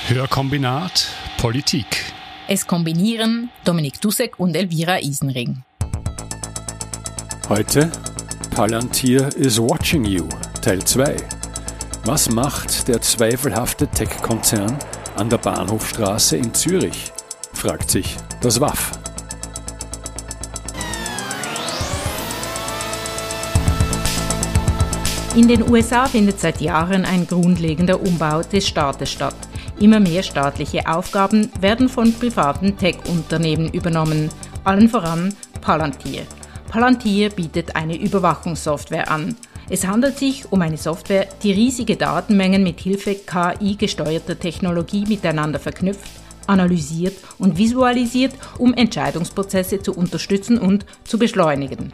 Hörkombinat Politik. Es kombinieren Dominik Dussek und Elvira Isenring. Heute Palantir is watching you, Teil 2. Was macht der zweifelhafte Tech-Konzern an der Bahnhofstraße in Zürich? Fragt sich das WAF. In den USA findet seit Jahren ein grundlegender Umbau des Staates statt. Immer mehr staatliche Aufgaben werden von privaten Tech-Unternehmen übernommen, allen voran Palantir. Palantir bietet eine Überwachungssoftware an. Es handelt sich um eine Software, die riesige Datenmengen mit Hilfe KI-gesteuerter Technologie miteinander verknüpft, analysiert und visualisiert, um Entscheidungsprozesse zu unterstützen und zu beschleunigen.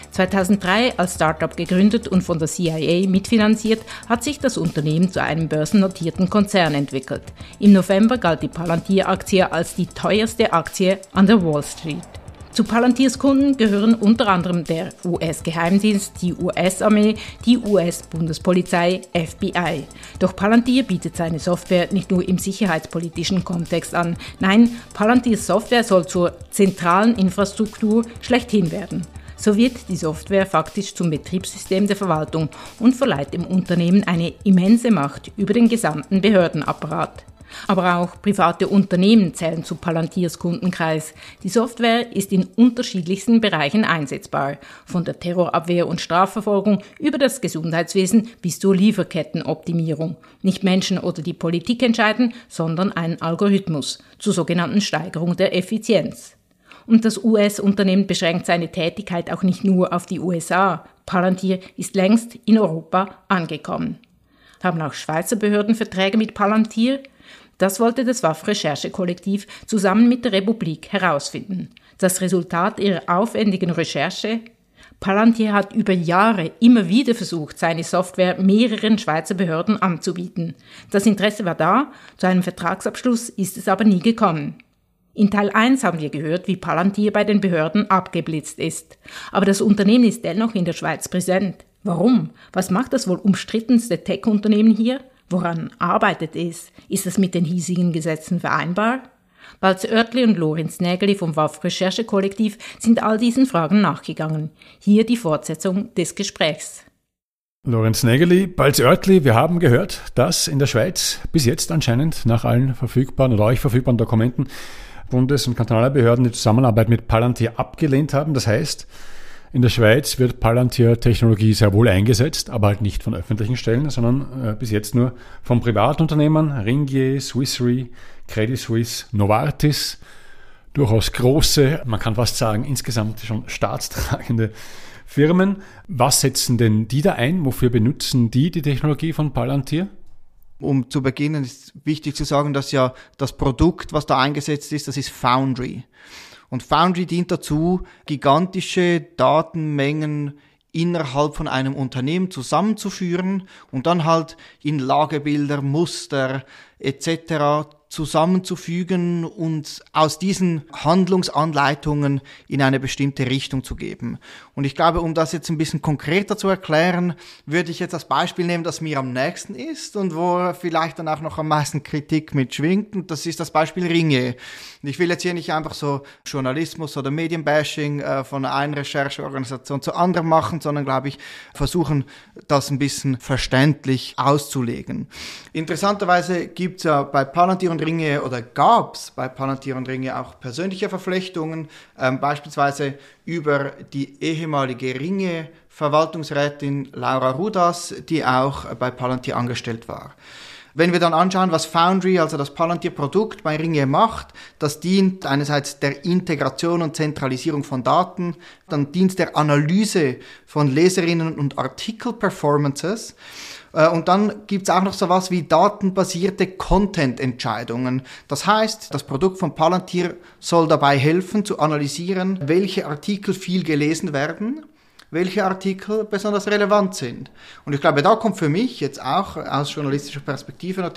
2003 als Startup gegründet und von der CIA mitfinanziert, hat sich das Unternehmen zu einem börsennotierten Konzern entwickelt. Im November galt die Palantir-Aktie als die teuerste Aktie an der Wall Street. Zu Palantirs Kunden gehören unter anderem der US-Geheimdienst, die US-Armee, die US-Bundespolizei, FBI. Doch Palantir bietet seine Software nicht nur im sicherheitspolitischen Kontext an. Nein, Palantirs Software soll zur zentralen Infrastruktur schlechthin werden. So wird die Software faktisch zum Betriebssystem der Verwaltung und verleiht dem Unternehmen eine immense Macht über den gesamten Behördenapparat. Aber auch private Unternehmen zählen zu Palantirs Kundenkreis. Die Software ist in unterschiedlichsten Bereichen einsetzbar, von der Terrorabwehr und Strafverfolgung über das Gesundheitswesen bis zur Lieferkettenoptimierung. Nicht Menschen oder die Politik entscheiden, sondern ein Algorithmus zur sogenannten Steigerung der Effizienz. Und das US-Unternehmen beschränkt seine Tätigkeit auch nicht nur auf die USA. Palantir ist längst in Europa angekommen. Haben auch Schweizer Behörden Verträge mit Palantir? Das wollte das WAF-Recherchekollektiv zusammen mit der Republik herausfinden. Das Resultat ihrer aufwendigen Recherche? Palantir hat über Jahre immer wieder versucht, seine Software mehreren Schweizer Behörden anzubieten. Das Interesse war da, zu einem Vertragsabschluss ist es aber nie gekommen. In Teil 1 haben wir gehört, wie Palantir bei den Behörden abgeblitzt ist. Aber das Unternehmen ist dennoch in der Schweiz präsent. Warum? Was macht das wohl umstrittenste Tech-Unternehmen hier? Woran arbeitet es? Ist es mit den hiesigen Gesetzen vereinbar? Balz Oertli und Lorenz Nägeli vom WAF-Recherchekollektiv sind all diesen Fragen nachgegangen. Hier die Fortsetzung des Gesprächs. Lorenz Nägeli, Balz Oertli, wir haben gehört, dass in der Schweiz bis jetzt anscheinend nach allen verfügbaren oder euch verfügbaren Dokumenten Bundes- und kantonale Behörden die Zusammenarbeit mit Palantir abgelehnt haben. Das heißt, in der Schweiz wird Palantir-Technologie sehr wohl eingesetzt, aber halt nicht von öffentlichen Stellen, sondern bis jetzt nur von Privatunternehmen, Ringier, Swiss Re, Credit Suisse, Novartis, durchaus große, man kann fast sagen, insgesamt schon staatstragende Firmen. Was setzen denn die da ein? Wofür benutzen die Technologie von Palantir? Um zu beginnen ist wichtig zu sagen, dass ja das Produkt, was da eingesetzt ist, das ist Foundry. Und Foundry dient dazu, gigantische Datenmengen innerhalb von einem Unternehmen zusammenzuführen und dann halt in Lagebilder, Muster etc. zusammenzufügen und aus diesen Handlungsanleitungen in eine bestimmte Richtung zu geben. Und ich glaube, um das jetzt ein bisschen konkreter zu erklären, würde ich jetzt das Beispiel nehmen, das mir am nächsten ist und wo vielleicht dann auch noch am meisten Kritik mitschwingt. Und das ist das Beispiel Ringier. Und ich will jetzt hier nicht einfach so Journalismus oder Medienbashing von einer Rechercheorganisation zur anderen machen, sondern, glaube ich, versuchen, das ein bisschen verständlich auszulegen. Interessanterweise gibt es ja bei Palantir und Ringier oder gab es bei Palantir und Ringier auch persönliche Verflechtungen, beispielsweise über die ehemalige Ringier-Verwaltungsrätin Laura Rudas, die auch bei Palantir angestellt war. Wenn wir dann anschauen, was Foundry, also das Palantir-Produkt bei Ringier macht, das dient einerseits der Integration und Zentralisierung von Daten, dann dient der Analyse von Leserinnen und Artikel-Performances. Und dann gibt's auch noch sowas wie datenbasierte Content-Entscheidungen. Das heißt, das Produkt von Palantir soll dabei helfen, zu analysieren, welche Artikel viel gelesen werden, welche Artikel besonders relevant sind. Und ich glaube, da kommt für mich jetzt auch aus journalistischer Perspektive natürlich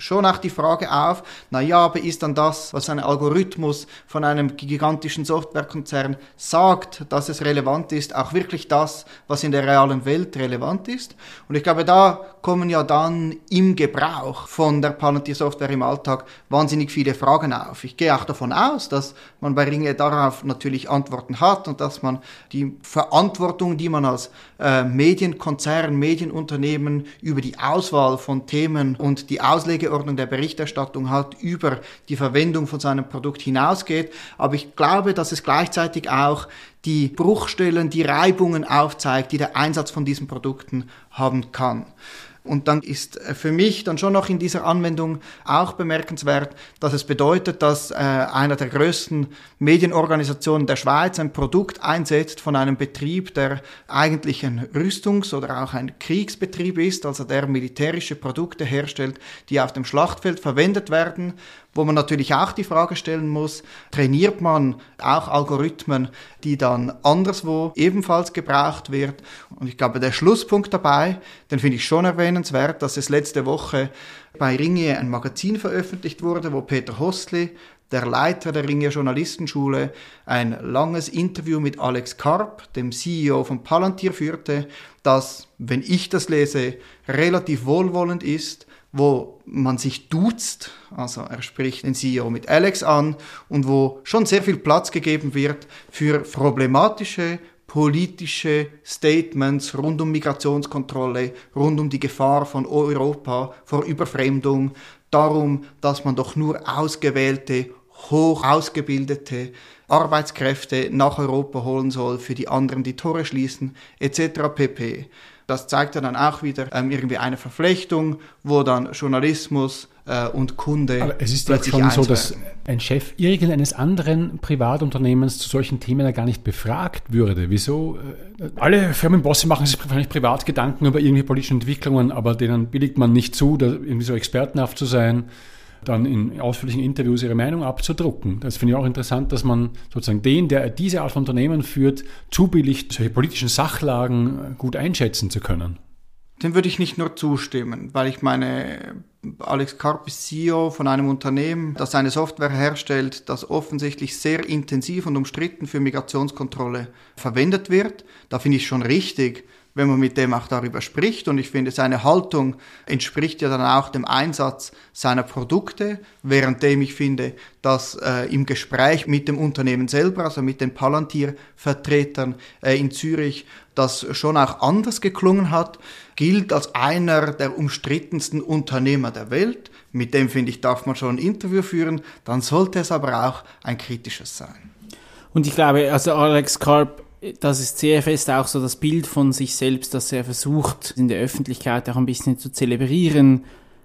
schon auch die Frage auf, aber ist dann das, was ein Algorithmus von einem gigantischen Softwarekonzern sagt, dass es relevant ist, auch wirklich das, was in der realen Welt relevant ist? Und ich glaube, da kommen ja dann im Gebrauch von der Palantir-Software im Alltag wahnsinnig viele Fragen auf. Ich gehe auch davon aus, dass man bei Ringe darauf natürlich Antworten hat und dass man die Verantwortung, die man als Medienkonzern, Medienunternehmen über die Auswahl von Themen und die Auslegeordnung der Berichterstattung hat, über die Verwendung von seinem Produkt hinausgeht. Aber ich glaube, dass es gleichzeitig auch die Bruchstellen, die Reibungen aufzeigt, die der Einsatz von diesen Produkten haben kann. Und dann ist für mich dann schon noch in dieser Anwendung auch bemerkenswert, dass es bedeutet, dass einer der größten Medienorganisationen der Schweiz ein Produkt einsetzt von einem Betrieb, der eigentlich ein Rüstungs- oder auch ein Kriegsbetrieb ist, also der militärische Produkte herstellt, die auf dem Schlachtfeld verwendet werden, wo man natürlich auch die Frage stellen muss, trainiert man auch Algorithmen, die dann anderswo ebenfalls gebraucht wird? Und ich glaube, der Schlusspunkt dabei, den finde ich schon erwähnenswert, dass es letzte Woche bei Ringier ein Magazin veröffentlicht wurde, wo Peter Hostli, der Leiter der Ringier Journalistenschule, ein langes Interview mit Alex Karp, dem CEO von Palantir, führte, das, wenn ich das lese, relativ wohlwollend ist, wo man sich duzt, also er spricht den CEO mit Alex an und wo schon sehr viel Platz gegeben wird für problematische politische Statements rund um Migrationskontrolle, rund um die Gefahr von Europa vor Überfremdung, darum, dass man doch nur ausgewählte, hoch ausgebildete Arbeitskräfte nach Europa holen soll, für die anderen die Tore schließen, etc. pp. Das zeigt ja dann auch wieder irgendwie eine Verflechtung, wo dann Journalismus und Kunde. Aber es ist ja schon so, dass ein Chef irgendeines anderen Privatunternehmens zu solchen Themen ja gar nicht befragt würde. Wieso? Alle Firmenbosse machen sich wahrscheinlich privat Gedanken über irgendwelche politischen Entwicklungen, aber denen billigt man nicht zu, da irgendwie so expertenhaft zu sein, dann in ausführlichen Interviews ihre Meinung abzudrucken. Das finde ich auch interessant, dass man sozusagen den, der diese Art von Unternehmen führt, zubilligt, solche politischen Sachlagen gut einschätzen zu können. Dem würde ich nicht nur zustimmen, weil ich meine, Alex Karp ist CEO von einem Unternehmen, das eine Software herstellt, das offensichtlich sehr intensiv und umstritten für Migrationskontrolle verwendet wird. Da finde ich schon richtig, wenn man mit dem auch darüber spricht. Und ich finde, seine Haltung entspricht ja dann auch dem Einsatz seiner Produkte, währenddem ich finde, dass im Gespräch mit dem Unternehmen selber, also mit den Palantir-Vertretern in Zürich, das schon auch anders geklungen hat, gilt als einer der umstrittensten Unternehmer der Welt. Mit dem, finde ich, darf man schon ein Interview führen. Dann sollte es aber auch ein kritisches sein. Und ich glaube, also Alex Karp, das ist sehr fest auch so das Bild von sich selbst, das er versucht, in der Öffentlichkeit auch ein bisschen zu zelebrieren,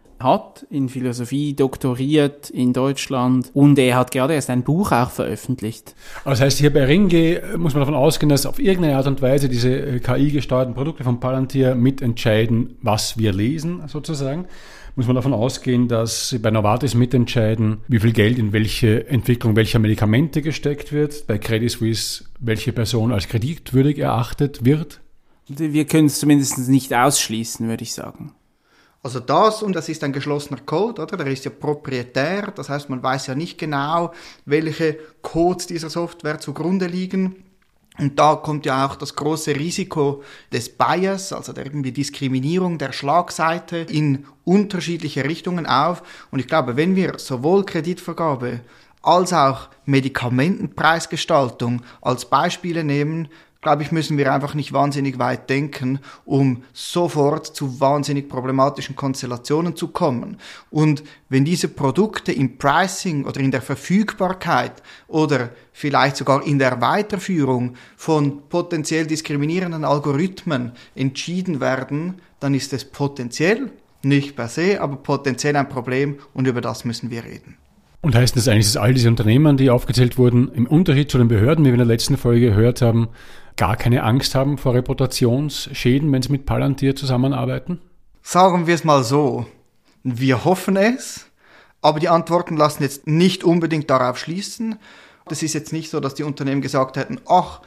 hat in Philosophie doktoriert in Deutschland und er hat gerade erst ein Buch auch veröffentlicht. Das heißt, hier bei Ringier muss man davon ausgehen, dass auf irgendeine Art und Weise diese KI-gesteuerten Produkte von Palantir mitentscheiden, was wir lesen, sozusagen. Muss man davon ausgehen, dass sie bei Novartis mitentscheiden, wie viel Geld in welche Entwicklung welcher Medikamente gesteckt wird, bei Credit Suisse welche Person als kreditwürdig erachtet wird? Wir können es zumindest nicht ausschließen, würde ich sagen. Also das, und das ist ein geschlossener Code, oder? Der ist ja proprietär, das heißt, man weiß ja nicht genau, welche Codes dieser Software zugrunde liegen. Und da kommt ja auch das große Risiko des Bias, also der irgendwie Diskriminierung der Schlagseite in unterschiedliche Richtungen auf. Und ich glaube, wenn wir sowohl Kreditvergabe als auch Medikamentenpreisgestaltung als Beispiele nehmen, glaube ich, müssen wir einfach nicht wahnsinnig weit denken, um sofort zu wahnsinnig problematischen Konstellationen zu kommen. Und wenn diese Produkte im Pricing oder in der Verfügbarkeit oder vielleicht sogar in der Weiterführung von potenziell diskriminierenden Algorithmen entschieden werden, dann ist es potenziell, nicht per se, aber potenziell ein Problem und über das müssen wir reden. Und heißt das eigentlich, dass all diese Unternehmen, die aufgezählt wurden, im Unterschied zu den Behörden, wie wir in der letzten Folge gehört haben, gar keine Angst haben vor Reputationsschäden, wenn sie mit Palantir zusammenarbeiten? Sagen wir es mal so. Wir hoffen es, aber die Antworten lassen jetzt nicht unbedingt darauf schließen. Das ist jetzt nicht so, dass die Unternehmen gesagt hätten,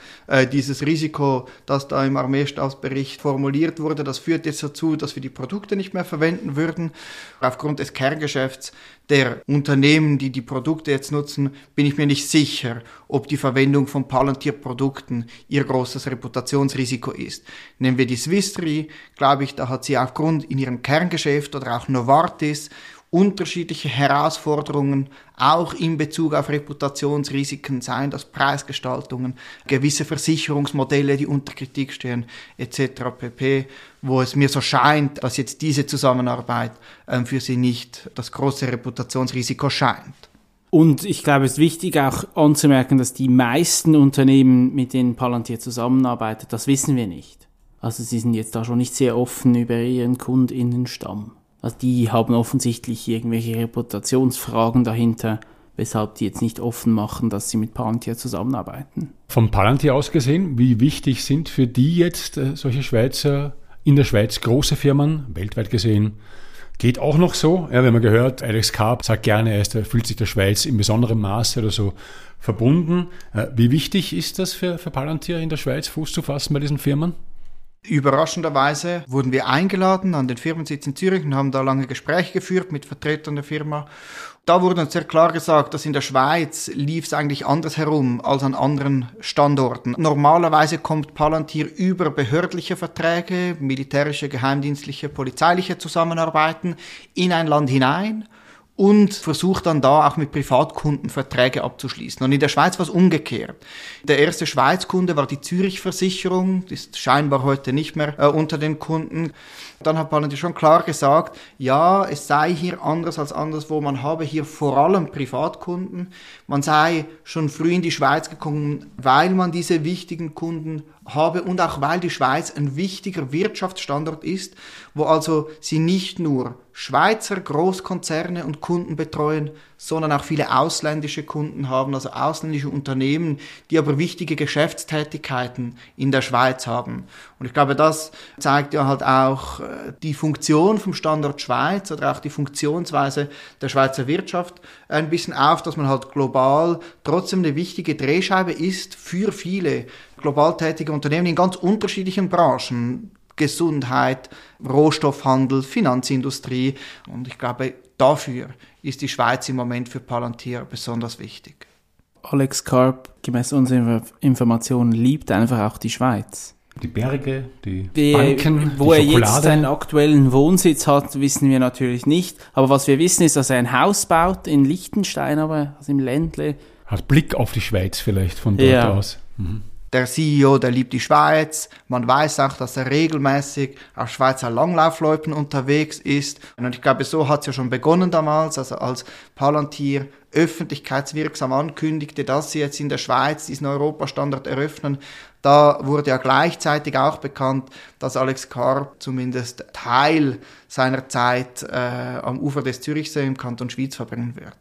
dieses Risiko, das da im Armeestabsbericht formuliert wurde, das führt jetzt dazu, dass wir die Produkte nicht mehr verwenden würden. Aufgrund des Kerngeschäfts der Unternehmen, die die Produkte jetzt nutzen, bin ich mir nicht sicher, ob die Verwendung von Palantir-Produkten ihr großes Reputationsrisiko ist. Nehmen wir die Swiss Re, glaube ich, da hat sie aufgrund in ihrem Kerngeschäft oder auch Novartis unterschiedliche Herausforderungen, auch in Bezug auf Reputationsrisiken, seien das Preisgestaltungen, gewisse Versicherungsmodelle, die unter Kritik stehen, etc. pp., wo es mir so scheint, dass jetzt diese Zusammenarbeit für sie nicht das große Reputationsrisiko scheint. Und ich glaube, es ist wichtig auch anzumerken, dass die meisten Unternehmen, mit denen Palantir zusammenarbeitet, das wissen wir nicht. Also sie sind jetzt da schon nicht sehr offen über ihren KundInnenstamm. Also die haben offensichtlich irgendwelche Reputationsfragen dahinter, weshalb die jetzt nicht offen machen, dass sie mit Palantir zusammenarbeiten. Vom Palantir aus gesehen, wie wichtig sind für die jetzt solche Schweizer, in der Schweiz große Firmen, weltweit gesehen? Geht auch noch so. Ja, wir haben gehört, Alex Karp sagt gerne, er fühlt sich der Schweiz in besonderem Maße oder so verbunden. Wie wichtig ist das für Palantir in der Schweiz, Fuß zu fassen bei diesen Firmen? Überraschenderweise wurden wir eingeladen an den Firmensitz in Zürich und haben da lange Gespräche geführt mit Vertretern der Firma. Da wurde uns sehr klar gesagt, dass in der Schweiz lief es eigentlich anders herum als an anderen Standorten. Normalerweise kommt Palantir über behördliche Verträge, militärische, geheimdienstliche, polizeiliche Zusammenarbeiten in ein Land hinein und versucht dann da auch mit Privatkunden Verträge abzuschließen. Und in der Schweiz war es umgekehrt. Der erste Schweizkunde war die Zürich-Versicherung, die ist scheinbar heute nicht mehr unter den Kunden. Dann hat Palantir schon klar gesagt, ja, es sei hier anders als anderswo, man habe hier vor allem Privatkunden. Man sei schon früh in die Schweiz gekommen, weil man diese wichtigen Kunden habe und auch weil die Schweiz ein wichtiger Wirtschaftsstandort ist, wo also sie nicht nur Schweizer Großkonzerne und Kunden betreuen, sondern auch viele ausländische Kunden haben, also ausländische Unternehmen, die aber wichtige Geschäftstätigkeiten in der Schweiz haben. Und ich glaube, das zeigt ja halt auch die Funktion vom Standort Schweiz oder auch die Funktionsweise der Schweizer Wirtschaft ein bisschen auf, dass man halt global trotzdem eine wichtige Drehscheibe ist für viele global tätige Unternehmen in ganz unterschiedlichen Branchen. Gesundheit, Rohstoffhandel, Finanzindustrie. Und ich glaube, dafür ist die Schweiz im Moment für Palantir besonders wichtig. Alex Karp, gemäß unserer Informationen, liebt einfach auch die Schweiz. Die Berge, die Banken, wo die er Schokolade. Jetzt seinen aktuellen Wohnsitz hat, wissen wir natürlich nicht. Aber was wir wissen, ist, dass er ein Haus baut in Liechtenstein, aber also im Ländle. Hat Blick auf die Schweiz vielleicht von dort aus. Mhm. Der CEO, der liebt die Schweiz. Man weiß auch, dass er regelmäßig auf Schweizer Langlaufloipen unterwegs ist. Und ich glaube, so hat es ja schon begonnen damals, also als Palantir öffentlichkeitswirksam ankündigte, dass sie jetzt in der Schweiz diesen Europastandard eröffnen. Da wurde ja gleichzeitig auch bekannt, dass Alex Karp zumindest Teil seiner Zeit am Ufer des Zürichsee im Kanton Schwyz verbringen wird.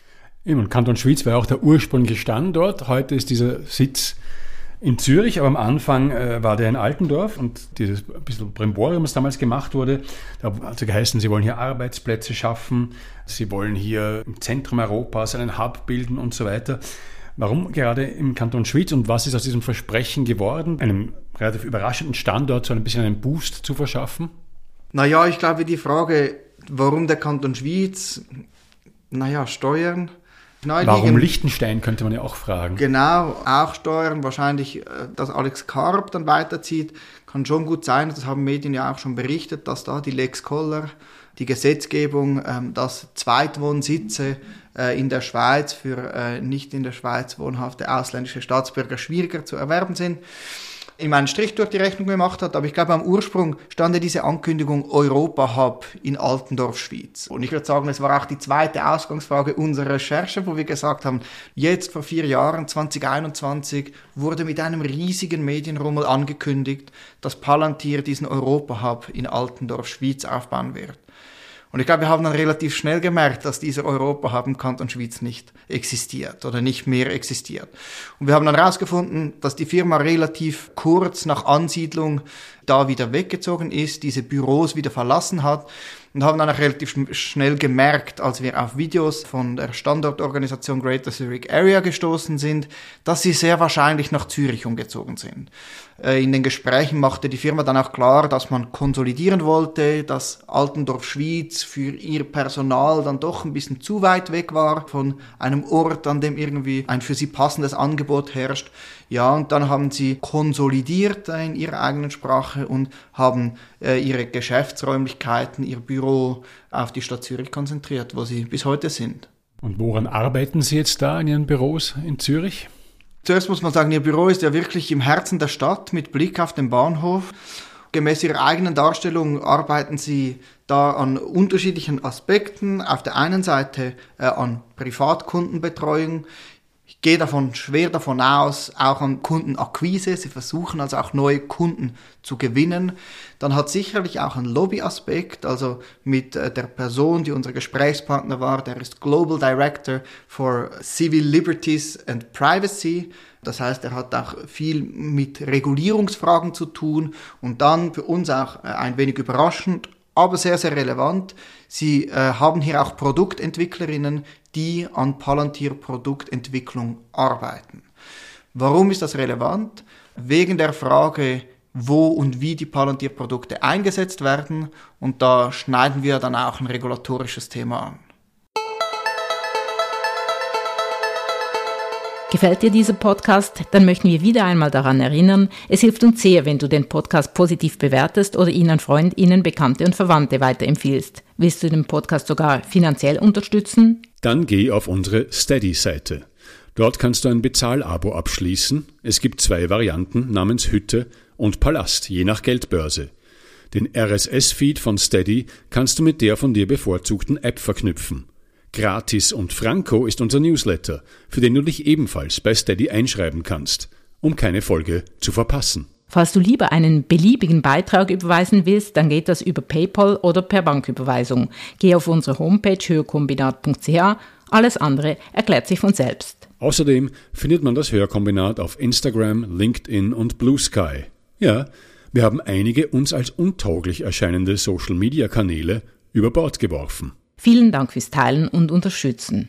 Im Kanton Schwyz war auch der ursprüngliche Standort. Heute ist dieser Sitz in Zürich, aber am Anfang war der in Altendorf und dieses bisschen Brimborium, was damals gemacht wurde, da hat es geheißen, sie wollen hier Arbeitsplätze schaffen, sie wollen hier im Zentrum Europas einen Hub bilden und so weiter. Warum gerade im Kanton Schwyz und was ist aus diesem Versprechen geworden, einem relativ überraschenden Standort so ein bisschen einen Boost zu verschaffen? Naja, ich glaube, die Frage, warum der Kanton Schwyz, Steuern. Warum Liechtenstein, könnte man ja auch fragen. Genau, auch Steuern, wahrscheinlich, dass Alex Karp dann weiterzieht, kann schon gut sein, das haben Medien ja auch schon berichtet, dass da die Lex Koller, die Gesetzgebung, dass Zweitwohnsitze in der Schweiz für nicht in der Schweiz wohnhafte ausländische Staatsbürger schwieriger zu erwerben sind. ihm einen Strich durch die Rechnung gemacht hat, aber ich glaube, am Ursprung stand ja diese Ankündigung Europa-Hub in Altendorf, Schwyz. Und ich würde sagen, es war auch die zweite Ausgangsfrage unserer Recherche, wo wir gesagt haben, jetzt vor 4 Jahren, 2021, wurde mit einem riesigen Medienrummel angekündigt, dass Palantir diesen Europa-Hub in Altendorf, Schwyz aufbauen wird. Und ich glaube, wir haben dann relativ schnell gemerkt, dass dieser Europa-Hub im Kanton Schwyz nicht existiert oder nicht mehr existiert. Und wir haben dann herausgefunden, dass die Firma relativ kurz nach Ansiedlung da wieder weggezogen ist, diese Büros wieder verlassen hat. und haben dann auch relativ schnell gemerkt, als wir auf Videos von der Standortorganisation Greater Zurich Area gestoßen sind, dass sie sehr wahrscheinlich nach Zürich umgezogen sind. In den Gesprächen machte die Firma dann auch klar, dass man konsolidieren wollte, dass Altendorf Schwyz für ihr Personal dann doch ein bisschen zu weit weg war von einem Ort, an dem irgendwie ein für sie passendes Angebot herrscht. Ja, und dann haben sie konsolidiert in ihrer eigenen Sprache und haben ihre Geschäftsräumlichkeiten, ihr Büro auf die Stadt Zürich konzentriert, wo sie bis heute sind. Und woran arbeiten Sie jetzt da in Ihren Büros in Zürich? Zuerst muss man sagen, Ihr Büro ist ja wirklich im Herzen der Stadt mit Blick auf den Bahnhof. Gemäß Ihrer eigenen Darstellung arbeiten Sie da an unterschiedlichen Aspekten. Auf der einen Seite an Privatkundenbetreuung. Ich gehe schwer davon aus, auch an Kundenakquise. Sie versuchen also auch neue Kunden zu gewinnen. Dann hat sicherlich auch einen Lobbyaspekt, also mit der Person, die unser Gesprächspartner war, der ist Global Director for Civil Liberties and Privacy. Das heißt, er hat auch viel mit Regulierungsfragen zu tun und dann für uns auch ein wenig überraschend, aber sehr, sehr relevant. Sie haben hier auch Produktentwicklerinnen, die an Palantir-Produktentwicklung arbeiten. Warum ist das relevant? Wegen der Frage, wo und wie die Palantir-Produkte eingesetzt werden. Und da schneiden wir dann auch ein regulatorisches Thema an. Gefällt dir dieser Podcast? Dann möchten wir wieder einmal daran erinnern, es hilft uns sehr, wenn du den Podcast positiv bewertest oder ihn an Freundinnen, Bekannte und Verwandte weiterempfiehlst. Willst du den Podcast sogar finanziell unterstützen? Dann geh auf unsere Steady-Seite. Dort kannst du ein Bezahlabo abschließen. Es gibt 2 Varianten namens Hütte und Palast, je nach Geldbörse. Den RSS-Feed von Steady kannst du mit der von dir bevorzugten App verknüpfen. Gratis und Franco ist unser Newsletter, für den du dich ebenfalls bei Steady einschreiben kannst, um keine Folge zu verpassen. Falls du lieber einen beliebigen Beitrag überweisen willst, dann geht das über PayPal oder per Banküberweisung. Geh auf unsere Homepage hörkombinat.ch, alles andere erklärt sich von selbst. Außerdem findet man das Hörkombinat auf Instagram, LinkedIn und Blue Sky. Ja, wir haben einige uns als untauglich erscheinende Social-Media-Kanäle über Bord geworfen. Vielen Dank fürs Teilen und Unterstützen.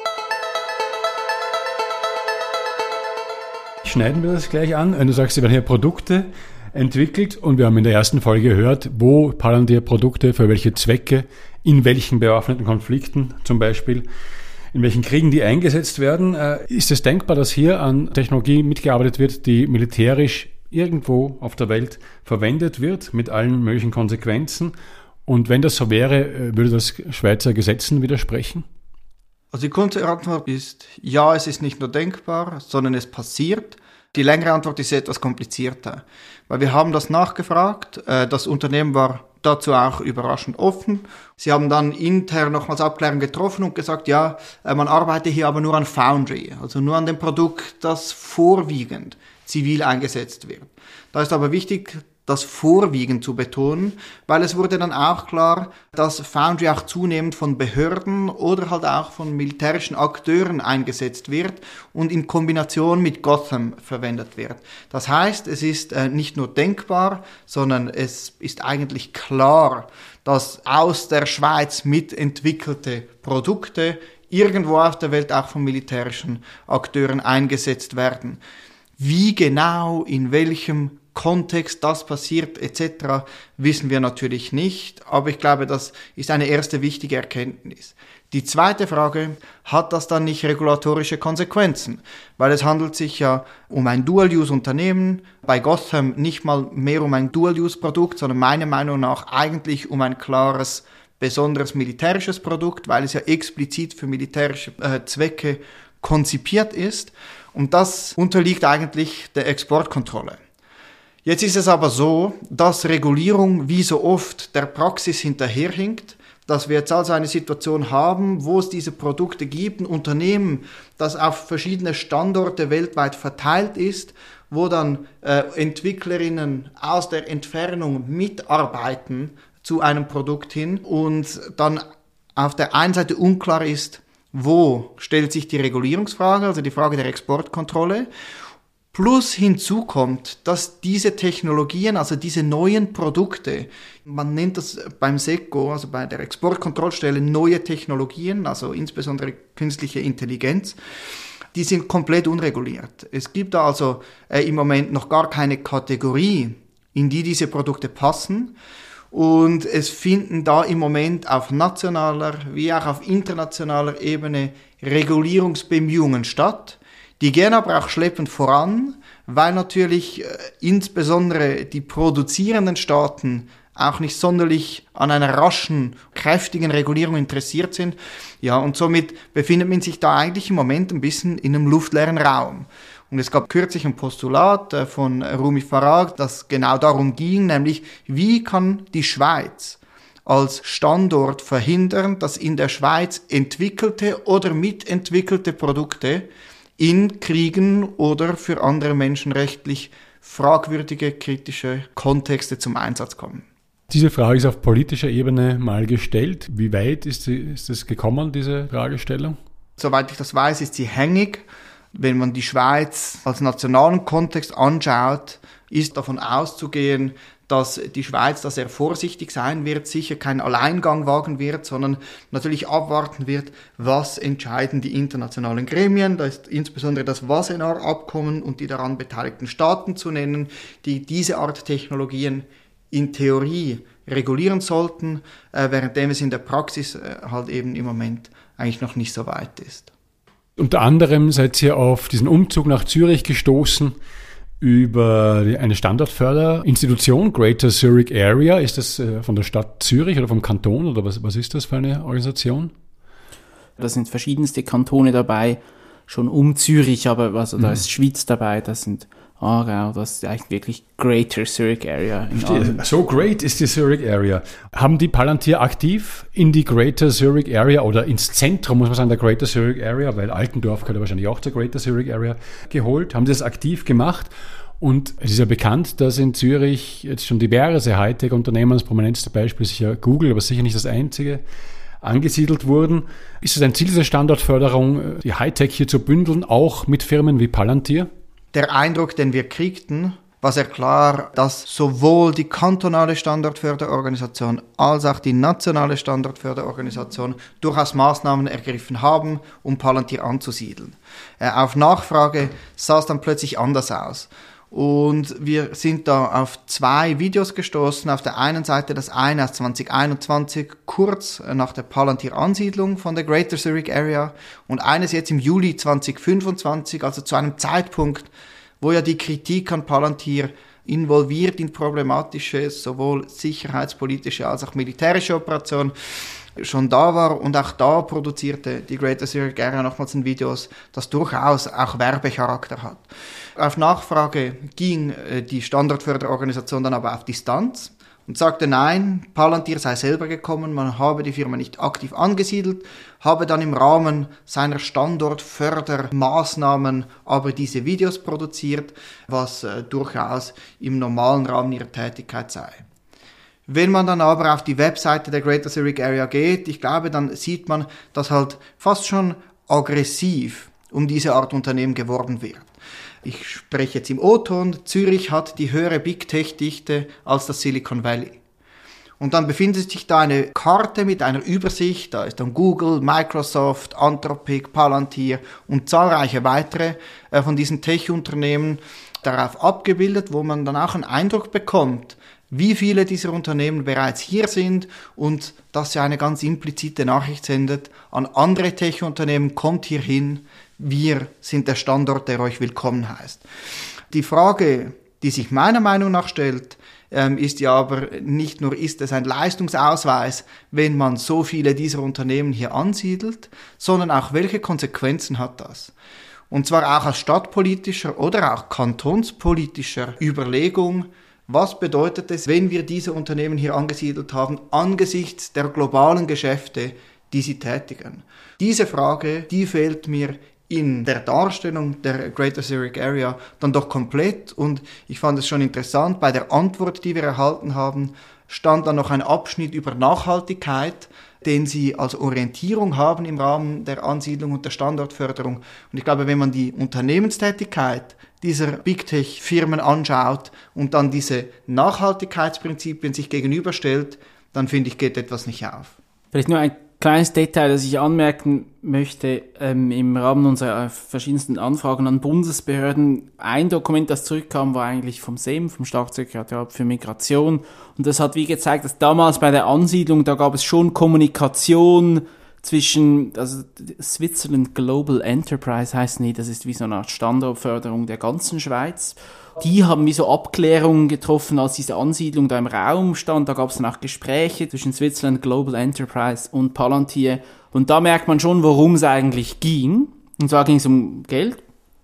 Schneiden wir das gleich an. Wenn du sagst, sie werden hier Produkte entwickelt und wir haben in der ersten Folge gehört, wo Palantir Produkte für welche Zwecke, in welchen bewaffneten Konflikten zum Beispiel, in welchen Kriegen die eingesetzt werden. Ist es denkbar, dass hier an Technologie mitgearbeitet wird, die militärisch irgendwo auf der Welt verwendet wird, mit allen möglichen Konsequenzen? Und wenn das so wäre, würde das Schweizer Gesetzen widersprechen? Also die kurze Antwort ist, ja, es ist nicht nur denkbar, sondern es passiert. Die längere Antwort ist etwas komplizierter, weil wir haben das nachgefragt. Das Unternehmen war dazu auch überraschend offen. Sie haben dann intern nochmals Abklärung getroffen und gesagt, ja, man arbeite hier aber nur an Foundry, also nur an dem Produkt, das vorwiegend zivil eingesetzt wird. Da ist aber wichtig, das vorwiegend zu betonen, weil es wurde dann auch klar, dass Foundry auch zunehmend von Behörden oder halt auch von militärischen Akteuren eingesetzt wird und in Kombination mit Gotham verwendet wird. Das heißt, es ist nicht nur denkbar, sondern es ist eigentlich klar, dass aus der Schweiz mitentwickelte Produkte irgendwo auf der Welt auch von militärischen Akteuren eingesetzt werden. Wie genau, in welchem Kontext das passiert etc. wissen wir natürlich nicht, aber ich glaube, das ist eine erste wichtige Erkenntnis. Die zweite Frage, hat das dann nicht regulatorische Konsequenzen? Weil es handelt sich ja um ein Dual-Use-Unternehmen, bei Gotham nicht mal mehr um ein Dual-Use-Produkt, sondern meiner Meinung nach eigentlich um ein klares, besonderes militärisches Produkt, weil es ja explizit für militärische Zwecke konzipiert ist und das unterliegt eigentlich der Exportkontrolle. Jetzt ist es aber so, dass Regulierung wie so oft der Praxis hinterherhinkt, dass wir jetzt also eine Situation haben, wo es diese Produkte gibt, ein Unternehmen, das auf verschiedene Standorte weltweit verteilt ist, wo dann Entwicklerinnen aus der Entfernung mitarbeiten zu einem Produkt hin und dann auf der einen Seite unklar ist, wo stellt sich die Regulierungsfrage, also die Frage der Exportkontrolle. Plus hinzu kommt, dass diese Technologien, also diese neuen Produkte, man nennt das beim SECO, also bei der Exportkontrollstelle, neue Technologien, also insbesondere künstliche Intelligenz, die sind komplett unreguliert. Es gibt da also im Moment noch gar keine Kategorie, in die diese Produkte passen. Und es finden da im Moment auf nationaler wie auch auf internationaler Ebene Regulierungsbemühungen statt. Die gehen aber auch schleppend voran, weil natürlich insbesondere die produzierenden Staaten auch nicht sonderlich an einer raschen, kräftigen Regulierung interessiert sind. Ja, und somit befindet man sich da eigentlich im Moment ein bisschen in einem luftleeren Raum. Und es gab kürzlich ein Postulat von Rumi Farag, das genau darum ging, nämlich wie kann die Schweiz als Standort verhindern, dass in der Schweiz entwickelte oder mitentwickelte Produkte in Kriegen oder für andere menschenrechtlich fragwürdige, kritische Kontexte zum Einsatz kommen. Diese Frage ist auf politischer Ebene mal gestellt. Wie weit ist es gekommen, diese Fragestellung? Soweit ich das weiß, ist sie hängig. Wenn man die Schweiz als nationalen Kontext anschaut, ist davon auszugehen, dass die Schweiz da sehr vorsichtig sein wird, sicher keinen Alleingang wagen wird, sondern natürlich abwarten wird, was entscheiden die internationalen Gremien. Da ist insbesondere das Wassenaar-Abkommen und die daran beteiligten Staaten zu nennen, die diese Art Technologien in Theorie regulieren sollten, währenddem es in der Praxis halt eben im Moment eigentlich noch nicht so weit ist. Unter anderem seid ihr auf diesen Umzug nach Zürich gestoßen über eine Standortförderinstitution, Greater Zurich Area. Ist das von der Stadt Zürich oder vom Kanton oder was ist das für eine Organisation? Da sind verschiedenste Kantone dabei, schon um Zürich, aber da ist Schweiz dabei, da sind Aargau, das ist eigentlich wirklich Greater Zurich Area. So great ist die Zurich Area. Haben die Palantir aktiv in die Greater Zurich Area oder ins Zentrum, muss man sagen, der Greater Zurich Area, weil Altendorf gehört ja wahrscheinlich auch zur Greater Zurich Area, geholt? Haben sie das aktiv gemacht? Und es ist ja bekannt, dass in Zürich jetzt schon diverse Hightech-Unternehmen, das prominenteste Beispiel ist sicher Google, aber sicher nicht das einzige, angesiedelt wurden. Ist es ein Ziel dieser Standortförderung, die Hightech hier zu bündeln, auch mit Firmen wie Palantir? Der Eindruck, den wir kriegten, war sehr klar, dass sowohl die kantonale Standortförderorganisation als auch die nationale Standortförderorganisation durchaus Maßnahmen ergriffen haben, um Palantir anzusiedeln. Auf Nachfrage sah es dann plötzlich anders aus. Und wir sind da auf 2 Videos gestoßen. Auf der einen Seite das eine aus 2021, kurz nach der Palantir-Ansiedlung von der Greater Zurich Area, und eines jetzt im Juli 2025, also zu einem Zeitpunkt, wo ja die Kritik an Palantir involviert in problematische, sowohl sicherheitspolitische als auch militärische Operationen schon da war, und auch da produzierte die Greater Zurich Area nochmals ein Video, das durchaus auch Werbecharakter hat. Auf Nachfrage ging die Standortförderorganisation dann aber auf Distanz und sagte, nein, Palantir sei selber gekommen, man habe die Firma nicht aktiv angesiedelt, habe dann im Rahmen seiner Standortfördermaßnahmen aber diese Videos produziert, was durchaus im normalen Rahmen ihrer Tätigkeit sei. Wenn man dann aber auf die Webseite der Greater Zurich Area geht, ich glaube, dann sieht man, dass halt fast schon aggressiv um diese Art Unternehmen geworben wird. Ich spreche jetzt im O-Ton, Zürich hat die höhere Big-Tech-Dichte als das Silicon Valley. Und dann befindet sich da eine Karte mit einer Übersicht, da ist dann Google, Microsoft, Anthropic, Palantir und zahlreiche weitere von diesen Tech-Unternehmen darauf abgebildet, wo man dann auch einen Eindruck bekommt, wie viele dieser Unternehmen bereits hier sind und dass ja eine ganz implizite Nachricht sendet an andere Tech-Unternehmen, kommt hier hin, wir sind der Standort, der euch willkommen heißt. Die Frage, die sich meiner Meinung nach stellt, ist ja aber nicht nur, ist es ein Leistungsausweis, wenn man so viele dieser Unternehmen hier ansiedelt, sondern auch, welche Konsequenzen hat das? Und zwar auch aus stadtpolitischer oder auch kantonspolitischer Überlegung, was bedeutet es, wenn wir diese Unternehmen hier angesiedelt haben, angesichts der globalen Geschäfte, die sie tätigen? Diese Frage, die fehlt mir in der Darstellung der Greater Zurich Area dann doch komplett, und ich fand es schon interessant, bei der Antwort, die wir erhalten haben, stand dann noch ein Abschnitt über Nachhaltigkeit, den sie als Orientierung haben im Rahmen der Ansiedlung und der Standortförderung. Und ich glaube, wenn man die Unternehmenstätigkeit dieser Big Tech-Firmen anschaut und dann diese Nachhaltigkeitsprinzipien sich gegenüberstellt, dann finde ich, geht etwas nicht auf. Vielleicht nur ein kleines Detail, das ich anmerken möchte, im Rahmen unserer verschiedensten Anfragen an Bundesbehörden. Ein Dokument, das zurückkam, war eigentlich vom SEM, vom Staatssekretariat für Migration. Und das hat wie gezeigt, dass damals bei der Ansiedlung, da gab es schon Kommunikation zwischen, also Switzerland Global Enterprise heißt nicht, das ist wie so eine Art Standortförderung der ganzen Schweiz. Die haben wie so Abklärungen getroffen, als diese Ansiedlung da im Raum stand. Da gab es dann auch Gespräche zwischen Switzerland Global Enterprise und Palantir. Und da merkt man schon, worum es eigentlich ging. Und zwar ging es um Geld,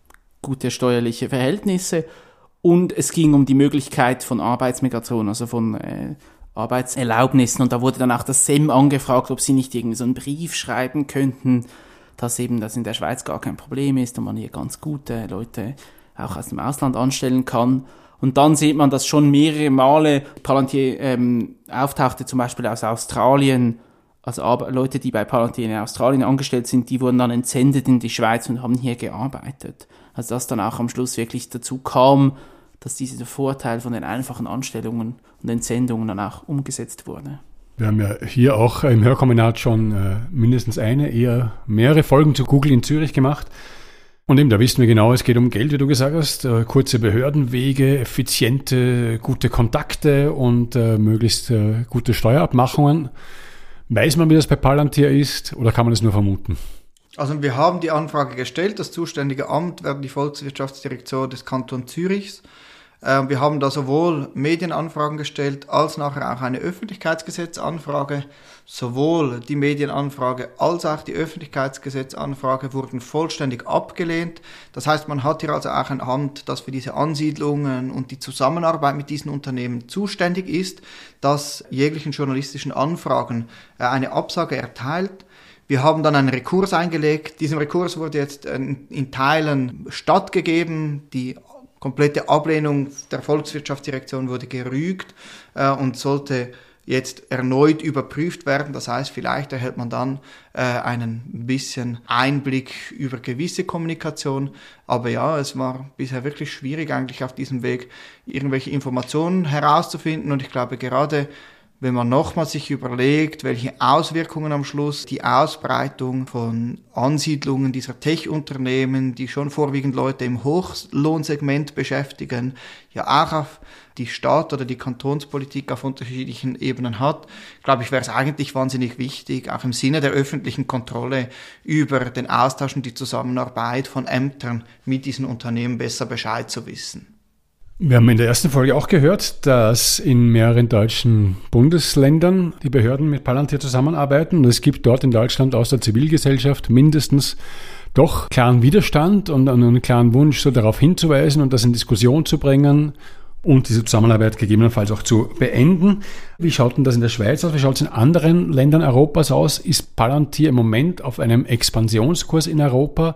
gute steuerliche Verhältnisse und es ging um die Möglichkeit von Arbeitsmigration, also von Arbeitserlaubnissen. Und da wurde dann auch das SEM angefragt, ob sie nicht irgendwie so einen Brief schreiben könnten, dass eben das in der Schweiz gar kein Problem ist und man hier ganz gute Leute auch aus dem Ausland anstellen kann. Und dann sieht man, dass schon mehrere Male Palantir auftauchte, zum Beispiel aus Australien, also Leute, die bei Palantir in Australien angestellt sind, die wurden dann entsendet in die Schweiz und haben hier gearbeitet. Also dass dann auch am Schluss wirklich dazu kam, dass dieser Vorteil von den einfachen Anstellungen und Entsendungen dann auch umgesetzt wurde. Wir haben ja hier auch im Hörkombinat schon mindestens eher mehrere Folgen zu Google in Zürich gemacht. Und eben, da wissen wir genau, es geht um Geld, wie du gesagt hast, kurze Behördenwege, effiziente, gute Kontakte und möglichst gute Steuerabmachungen. Weiß man, wie das bei Palantir ist, oder kann man das nur vermuten? Also wir haben die Anfrage gestellt, das zuständige Amt wäre die Volkswirtschaftsdirektion des Kantons Zürichs. Wir haben da sowohl Medienanfragen gestellt, als nachher auch eine Öffentlichkeitsgesetzanfrage. Sowohl die Medienanfrage als auch die Öffentlichkeitsgesetzanfrage wurden vollständig abgelehnt. Das heißt, man hat hier also auch ein Amt, das für diese Ansiedlungen und die Zusammenarbeit mit diesen Unternehmen zuständig ist, das jeglichen journalistischen Anfragen eine Absage erteilt. Wir haben dann einen Rekurs eingelegt. Diesem Rekurs wurde jetzt in Teilen stattgegeben. Die komplette Ablehnung der Volkswirtschaftsdirektion wurde gerügt und sollte jetzt erneut überprüft werden. Das heißt, vielleicht erhält man dann einen bisschen Einblick über gewisse Kommunikation. Aber ja, es war bisher wirklich schwierig, eigentlich auf diesem Weg irgendwelche Informationen herauszufinden. Und ich glaube, gerade wenn man nochmal sich überlegt, welche Auswirkungen am Schluss die Ausbreitung von Ansiedlungen dieser Tech-Unternehmen, die schon vorwiegend Leute im Hochlohnsegment beschäftigen, ja auch auf die Stadt- oder die Kantonspolitik auf unterschiedlichen Ebenen hat, glaube ich, wäre es eigentlich wahnsinnig wichtig, auch im Sinne der öffentlichen Kontrolle über den Austausch und die Zusammenarbeit von Ämtern mit diesen Unternehmen besser Bescheid zu wissen. Wir haben in der ersten Folge auch gehört, dass in mehreren deutschen Bundesländern die Behörden mit Palantir zusammenarbeiten. Und es gibt dort in Deutschland aus der Zivilgesellschaft mindestens doch klaren Widerstand und einen klaren Wunsch, so darauf hinzuweisen und das in Diskussion zu bringen und diese Zusammenarbeit gegebenenfalls auch zu beenden. Wie schaut denn das in der Schweiz aus? Wie schaut es in anderen Ländern Europas aus? Ist Palantir im Moment auf einem Expansionskurs in Europa?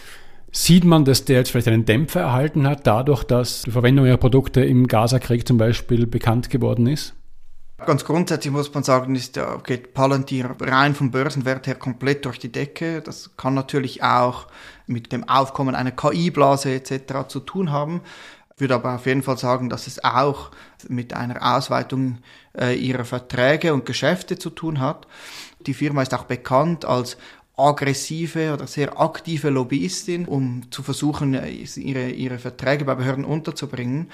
Sieht man, dass der jetzt vielleicht einen Dämpfer erhalten hat, dadurch, dass die Verwendung ihrer Produkte im Gazakrieg zum Beispiel bekannt geworden ist? Ganz grundsätzlich muss man sagen, geht Palantir rein vom Börsenwert her komplett durch die Decke. Das kann natürlich auch mit dem Aufkommen einer KI-Blase etc. zu tun haben. Ich würde aber auf jeden Fall sagen, dass es auch mit einer Ausweitung ihrer Verträge und Geschäfte zu tun hat. Die Firma ist auch bekannt als aggressive oder sehr aktive Lobbyistin, um zu versuchen, ihre Verträge bei Behörden unterzubringen.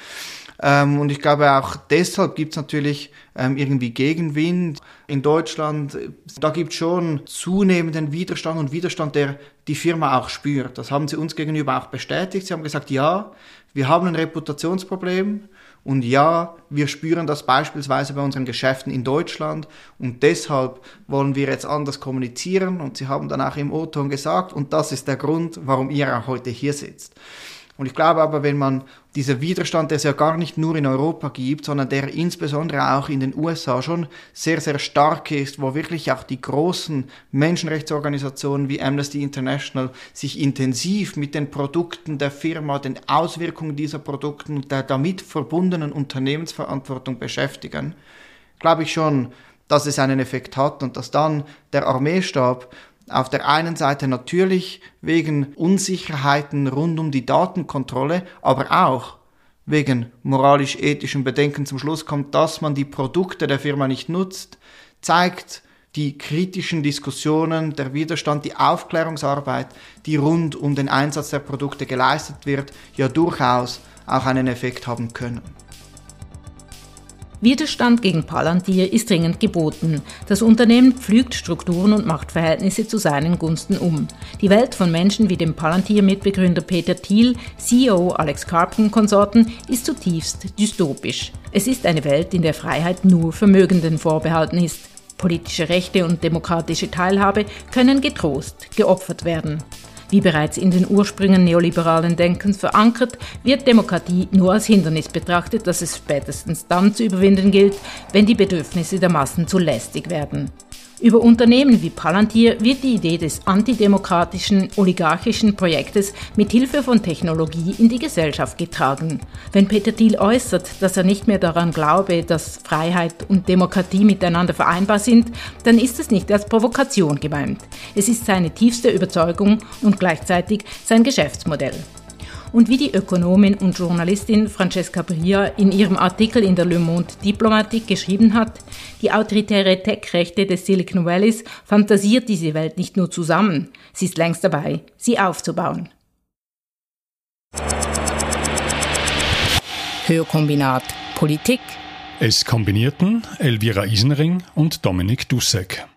Und ich glaube, auch deshalb gibt es natürlich irgendwie Gegenwind. In Deutschland, da gibt es schon zunehmenden Widerstand und Widerstand, der die Firma auch spürt. Das haben sie uns gegenüber auch bestätigt. Sie haben gesagt, ja, wir haben ein Reputationsproblem. Und ja, wir spüren das beispielsweise bei unseren Geschäften in Deutschland und deshalb wollen wir jetzt anders kommunizieren und sie haben dann auch im O-Ton gesagt und das ist der Grund, warum ihr auch heute hier sitzt. Und ich glaube aber, wenn man dieser Widerstand, der es ja gar nicht nur in Europa gibt, sondern der insbesondere auch in den USA schon sehr, sehr stark ist, wo wirklich auch die großen Menschenrechtsorganisationen wie Amnesty International sich intensiv mit den Produkten der Firma, den Auswirkungen dieser Produkte und der damit verbundenen Unternehmensverantwortung beschäftigen, glaube ich schon, dass es einen Effekt hat und dass dann der Armeestab Auf der einen Seite natürlich wegen Unsicherheiten rund um die Datenkontrolle, aber auch wegen moralisch-ethischen Bedenken zum Schluss kommt, dass man die Produkte der Firma nicht nutzt, zeigt die kritischen Diskussionen, der Widerstand, die Aufklärungsarbeit, die rund um den Einsatz der Produkte geleistet wird, ja durchaus auch einen Effekt haben können. Widerstand gegen Palantir ist dringend geboten. Das Unternehmen pflügt Strukturen und Machtverhältnisse zu seinen Gunsten um. Die Welt von Menschen wie dem Palantir-Mitbegründer Peter Thiel, CEO Alex Karp und Konsorten ist zutiefst dystopisch. Es ist eine Welt, in der Freiheit nur Vermögenden vorbehalten ist. Politische Rechte und demokratische Teilhabe können getrost geopfert werden. Wie bereits in den Ursprüngen neoliberalen Denkens verankert, wird Demokratie nur als Hindernis betrachtet, das es spätestens dann zu überwinden gilt, wenn die Bedürfnisse der Massen zu lästig werden. Über Unternehmen wie Palantir wird die Idee des antidemokratischen, oligarchischen Projektes mit Hilfe von Technologie in die Gesellschaft getragen. Wenn Peter Thiel äußert, dass er nicht mehr daran glaube, dass Freiheit und Demokratie miteinander vereinbar sind, dann ist es nicht als Provokation gemeint. Es ist seine tiefste Überzeugung und gleichzeitig sein Geschäftsmodell. Und wie die Ökonomin und Journalistin Francesca Bria in ihrem Artikel in der Le Monde Diplomatique geschrieben hat, die autoritäre Tech-Rechte des Silicon Valleys fantasiert diese Welt nicht nur zusammen, sie ist längst dabei, sie aufzubauen. Hörkombinat Politik. Es kombinierten Elvira Isenring und Dominik Dussek.